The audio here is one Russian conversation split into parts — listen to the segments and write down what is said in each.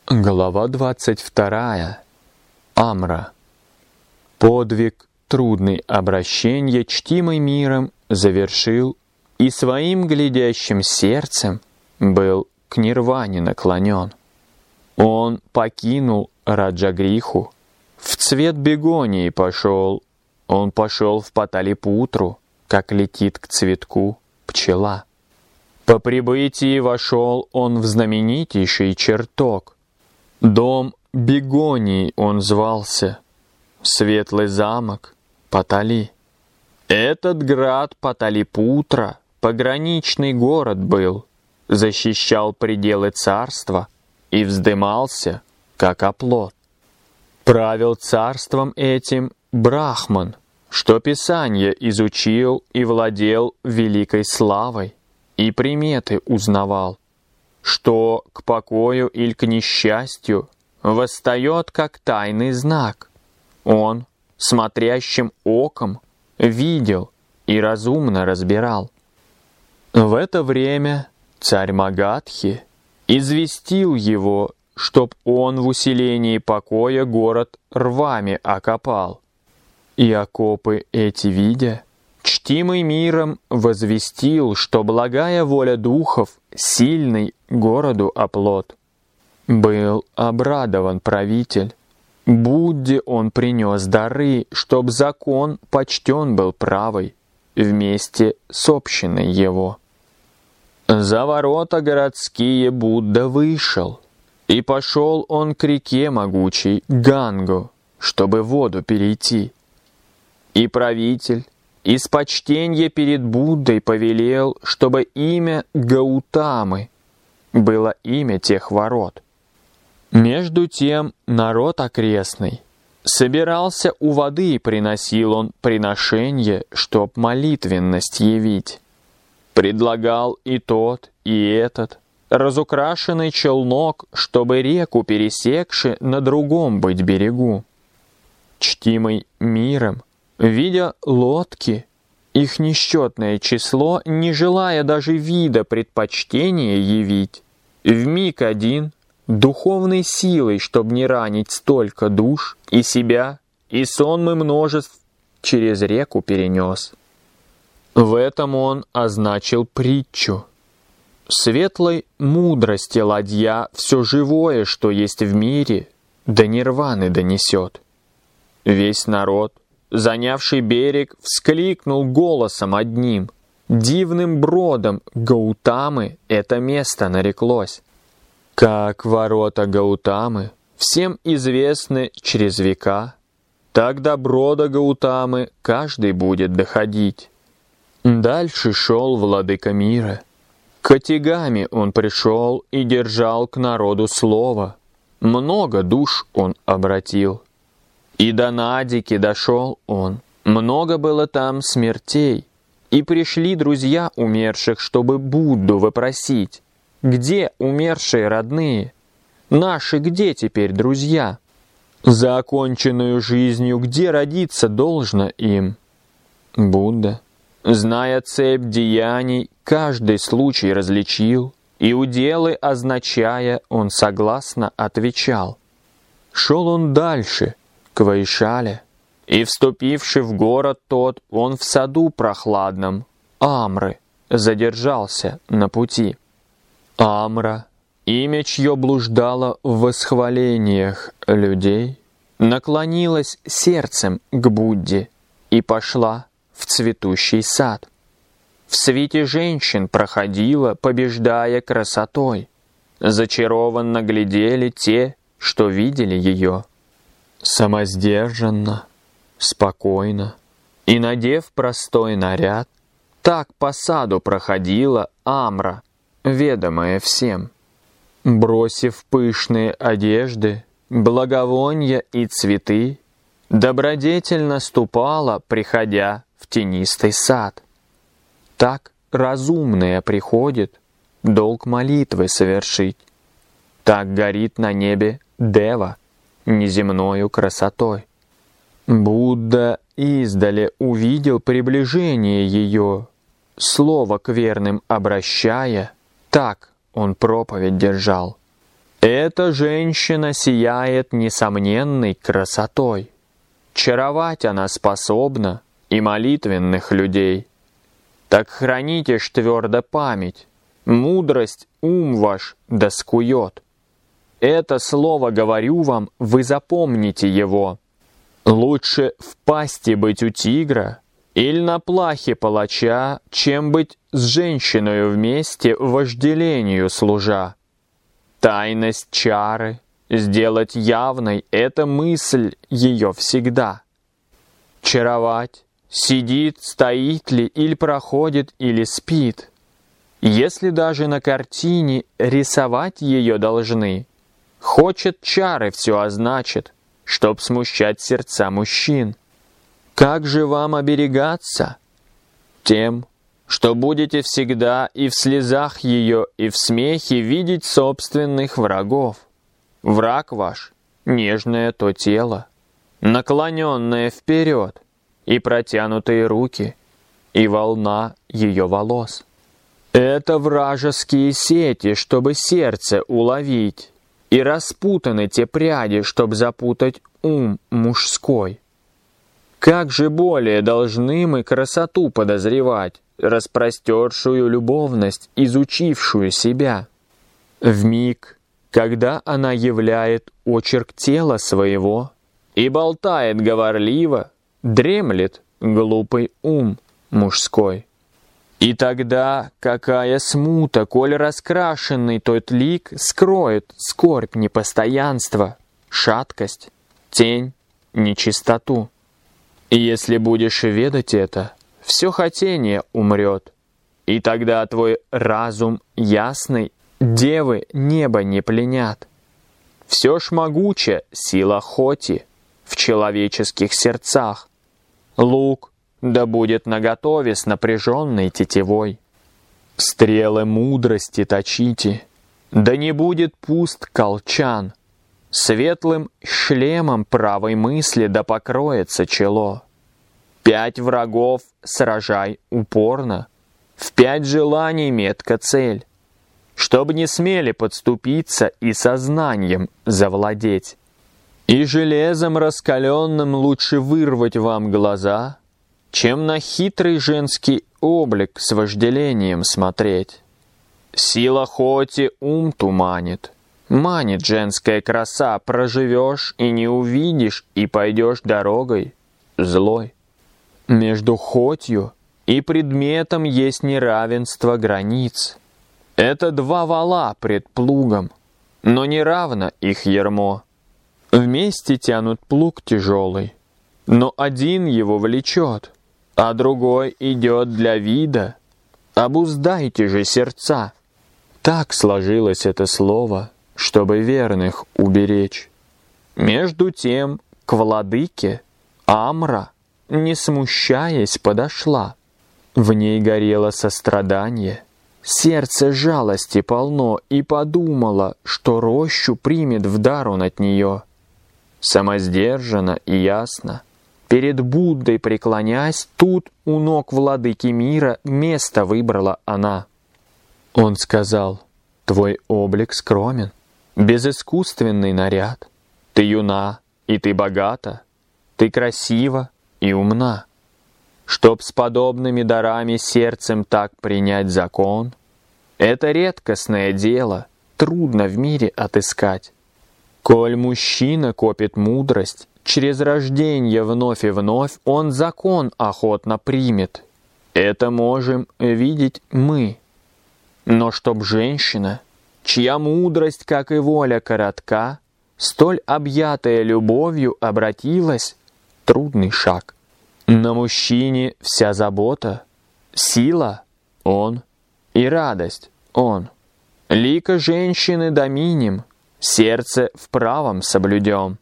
Глава 22. Амра. Подвиг трудный обращенье, чтимый миром, завершил, и своим глядящим сердцем был к нирване наклонен. Он покинул Раджагриху, в цвет бегонии пошел, он пошел в Паталипутру, как летит к цветку пчела. По прибытии вошел он в знаменитейший чертог. Дом Бегонии он звался, светлый замок Патали. Этот град Паталипутра пограничный город был, защищал пределы царства и вздымался, как оплот. Правил царством этим Брахман, что Писанье изучил и владел великой славой, и приметы узнавал, что к покою или к несчастью восстает как тайный знак. Он смотрящим оком видел и разумно разбирал. В это время царь Магадхи известил его, чтоб он в усилении покоя город рвами окопал. И окопы эти видя, чтимый миром возвестил, что благая воля духов сильный городу оплот. Был обрадован правитель. Будде он принес дары, чтоб закон почтен был правой, вместе с общиной его. За ворота городские Будда вышел, и пошел он к реке могучей Гангу, чтобы воду перейти. И правитель из почтенья перед Буддой повелел, чтобы имя Гаутамы было имя тех ворот. Между тем народ окрестный собирался у воды, и приносил он приношение, чтоб молитвенность явить. Предлагал и тот, и этот разукрашенный челнок, чтобы реку пересекши на другом быть берегу. Чтимый миром, видя лодки, их несчетное число, не желая даже вида предпочтения явить, вмиг один, духовной силой, чтоб не ранить столько душ, и себя, и сонмы множеств через реку перенес. В этом он означил притчу. Светлой мудрости ладья все живое, что есть в мире, до нирваны донесет. Весь народ, занявший берег, вскликнул голосом одним. Дивным бродом Гаутамы это место нареклось. Как ворота Гаутамы всем известны через века, так до брода Гаутамы каждый будет доходить. Дальше шел владыка мира. К Атигаме он пришел и держал к народу слово. Много душ он обратил. И до Надики дошел он. Много было там смертей. И пришли друзья умерших, чтобы Будду вопросить: где умершие родные? Наши где теперь друзья? За оконченную жизнью где родиться должно им? Будда, зная цепь деяний, каждый случай различил, и уделы означая, он согласно отвечал. Шел он дальше, к Вайшале, и, вступивший в город тот, он в саду прохладном, Амры, задержался на пути. Амра, имя чье блуждало в восхвалениях людей, наклонилась сердцем к Будде и пошла в цветущий сад. В свите женщин проходила, побеждая красотой. Зачарованно глядели те, что видели ее. Самосдержанно, спокойно и, надев простой наряд, так по саду проходила Амра, ведомая всем. Бросив пышные одежды, благовония и цветы, добродетельно ступала, приходя в тенистый сад. Так разумная приходит долг молитвы совершить. Так горит на небе Дева неземною красотой. Будда издали увидел приближение ее, слово к верным обращая, так он проповедь держал. Эта женщина сияет несомненной красотой. Чаровать она способна и молитвенных людей. Так храните ж твердо память, мудрость ум ваш доскует. Это слово говорю вам, вы запомните его. Лучше в пасти быть у тигра или на плахе палача, чем быть с женщиною вместе вожделению служа. Тайность чары сделать явной — это мысль ее всегда. Чаровать, сидит, стоит ли, или проходит, или спит. Если даже на картине рисовать ее должны, хочет чары все означит, чтоб смущать сердца мужчин. Как же вам оберегаться? Тем, что будете всегда и в слезах ее, и в смехе видеть собственных врагов. Враг ваш — нежное то тело, наклоненное вперед, и протянутые руки, и волна ее волос. Это вражеские сети, чтобы сердце уловить, и распутаны те пряди, чтобы запутать ум мужской. Как же более должны мы красоту подозревать, распростершую любовность, изучившую себя? Вмиг, когда она являет очерк тела своего и болтает говорливо, дремлет глупый ум мужской. И тогда какая смута, коль раскрашенный тот лик скроет скорбь непостоянства, шаткость, тень, нечистоту. И если будешь ведать это, все хотение умрет, и тогда твой разум ясный девы небо не пленят. Все ж могуча сила хоти в человеческих сердцах. Лук да будет наготове с напряженной тетивой. Стрелы мудрости точите, да не будет пуст колчан. Светлым шлемом правой мысли да покроется чело. 5 врагов сражай упорно, в 5 желаний метка цель, чтоб не смели подступиться и сознанием завладеть. И железом раскаленным лучше вырвать вам глаза, чем на хитрый женский облик с вожделением смотреть. Сила хоти ум туманит, манит женская краса, проживешь и не увидишь, и пойдешь дорогой злой. Между хотью и предметом есть неравенство границ. Это 2 вала пред плугом, но неравно их ярмо. Вместе тянут плуг тяжелый, но один его влечет, а другой идет для вида. Обуздайте же сердца. Так сложилось это слово, чтобы верных уберечь. Между тем к владыке Амра, не смущаясь, подошла. В ней горело сострадание, сердце жалости полно, и подумала, что рощу примет в дар он от нее. Самосдержанно и ясно, перед Буддой преклонясь, тут у ног владыки мира место выбрала она. Он сказал: «Твой облик скромен, безыскусственный наряд. Ты юна, и ты богата, ты красива и умна. Чтоб с подобными дарами сердцем так принять закон, это редкостное дело, трудно в мире отыскать. Коль мужчина копит мудрость, через рождение вновь и вновь он закон охотно примет. Это можем видеть мы. Но чтоб женщина, чья мудрость, как и воля, коротка, столь объятая любовью обратилась, трудный шаг. На мужчине вся забота, сила — он, и радость — он. Лика женщины доминим, сердце в правом соблюдем».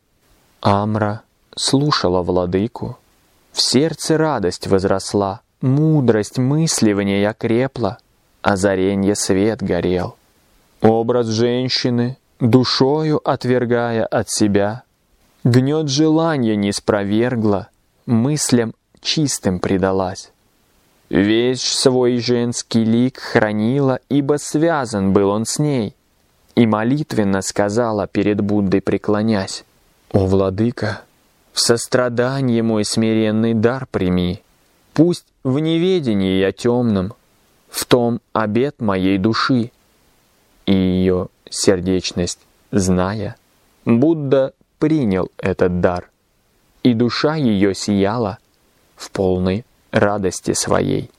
Амра слушала владыку. В сердце радость возросла, мудрость мысли в ней окрепла, озаренье свет горел. Образ женщины, душою отвергая от себя, гнет желания не спровергла, мыслям чистым предалась. Весь свой женский лик хранила, ибо связан был он с ней. и молитвенно сказала перед Буддой, преклонясь: «О, Владыка, в сострадании мой смиренный дар прими, пусть в неведении я темном, в том обет моей души». И ее сердечность зная, Будда принял этот дар, и душа ее сияла в полной радости своей.